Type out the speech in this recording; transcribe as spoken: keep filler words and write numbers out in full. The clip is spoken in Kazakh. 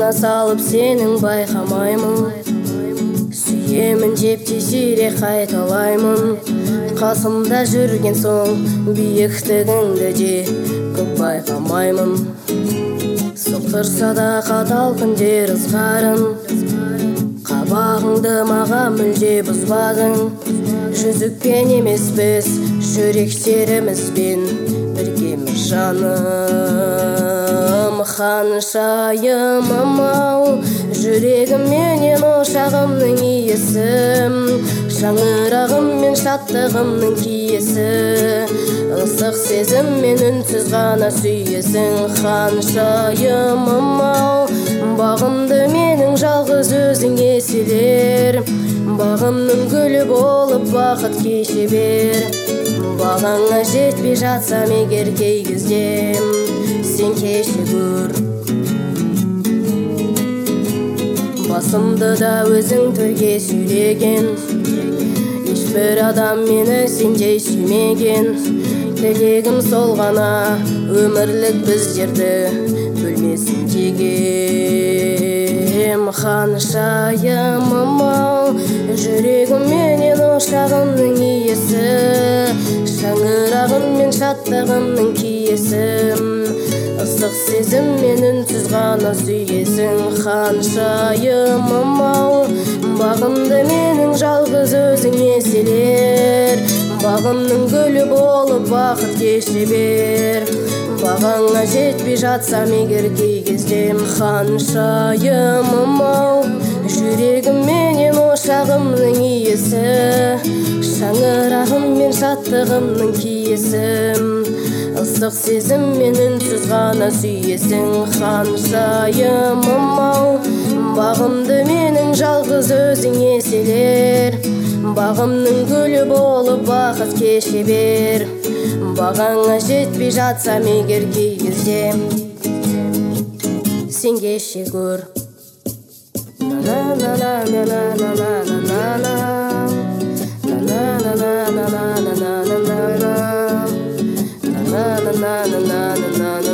қолыңа салып сенің байқамаймын. Сүйемін деп те сирек қайталаймын. Қасымда жүрген соң биіктігіңді де көп байқамаймын. Соқтырса да қатал күндер ызғарын, қабағыңды маған мүлде бұзбадың. Жүзікпен емес біз, жүректерімізбен біргеміз жаным. Ханшайымым-ау, жүрегімменен ошағымның иесі, шаңырағым мен шаттығымның киесі. Ысық сезіммен үнсіз ғана сүйесің. Ханшайымым-ау, бағымды менің жалғыз өзің еселер. Бағымның гүлі болып бақыт кеше бер. Бағаңа жетпей жатсам егер кей кезде, сен кеше көр. Басымды да өзің төрге сүйреген, ешбір адам мені сендей сүймеген. Тілегім сол ғана, өмірлік біздерді бөлмесін тегем. Ханшайымым-ау, жүрегімменен ошағымның иесі, шаңырағым мен шаттығымның киесі. Ыстық сезіммен үнсіз ғана сүйесің. Ханшайымым-ау, бағымды менің жалғыз өзің еселер. Бағымның гүлі болып бақыт кеше бер. Бағаңа жетпей жатсам егер кей кезде. Ханшайымым-ау, жүрегімменен ошағымның иесі, шаңырағым мен шаттығымның киесі. Ыстық сезіммен үнсіз ғана сүйесің. Ханшайымым-ау, бағымды менің жалғыз өзің еселер. Бағымның гүлі болып бақыт кеше бер. Бағаңа жетпей жатсам егер кей кезде, сен кеше көр. Na na na na na na na na na na na na na na na na